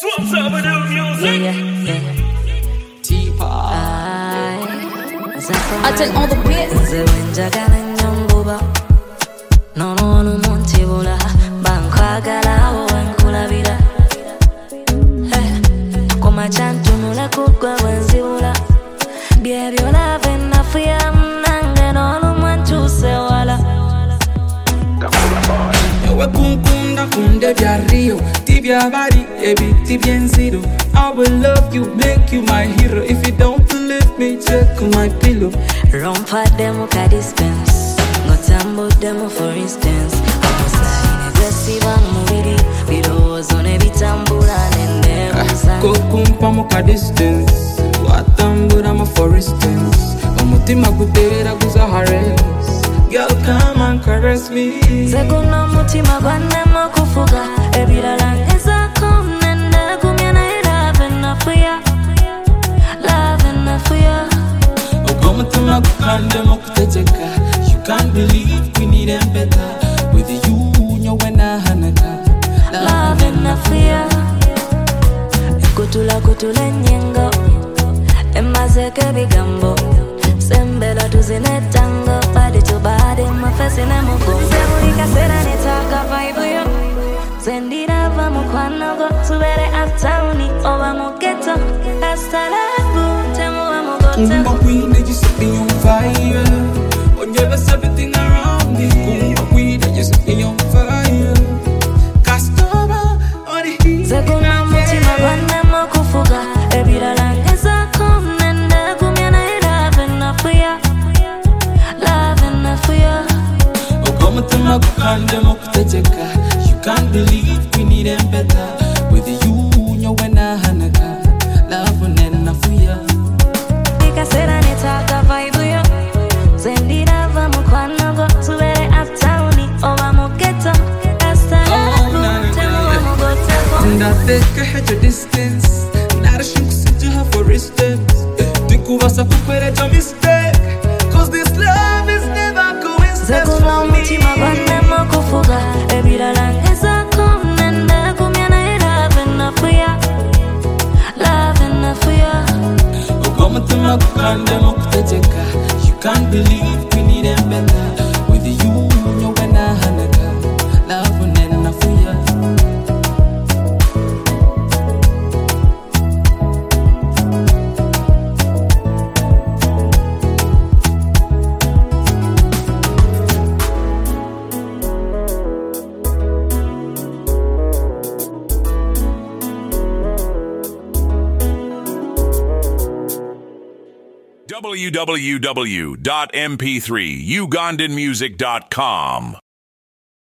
Swans over the music. T-Pop. I take all the bits. No muntibula bankwagala wenkulabira koma kyantunula kugwa wenzibula byebyolava enafuya nange n'olumwa ntuuse wala Ewe kunkunda kunde bya Rio tibya bari ebiti byenziro I will love you, make you my hero. If you don't believe me, check my pillow. Rompa demo ka dispense Ngotambo demo for instance Omusayine gwesiba mubiri Birowoozo ne bitambula nendebuuza Kokumpa muka distance Watambula mu for instance Omutima gutera guza haress Girl come and caress me Seguno mutima gwanemo kufuga Ebirala ngezaako nende kumya naye love enough for ya Love enough for ya Omutima gukandemo kutegeka You can't believe we need them better With you nyowena hanaka Love enough for ya Kutula nyengo Emazeke bigambo Sembela tuzine tango Body to body mafesi ne mugongo Sebulika sera netaka vibe yo Zendira va mukwanogo Tubere uptowni oba mu ghetto Hasta labu temu wa mugote Kumba queen that you set me on fire On your best everything around me Kumba queen that you set me on fire Castova on the heat Zeguna mutima gwanemo kufuga Ebirala ngezaako nende kumya naye love enough for ya Love enough for ya Omutima gukandemo kutegeka You can't believe we need them better With you nyowena hanaka Love nena fuya Ikasera netaka vibe yo Zendira va mukwanogo Tubere uptowni oba mu ghetto Hasta labu temu wa mugote Ndateka hecho distance Narashinkusijaha for instance Tikuvasa kukwereja mistake Cause this love is never coincidence Zeguna for mutima me gwanemo kufuga Ebirala ngezaako nende kumya naye love enough for ya Love enough for ya Omutima gukandemo kutegeka You can't believe we need them better With you nyowena hanaka Love nena fuya www.mp3ugandanmusic.com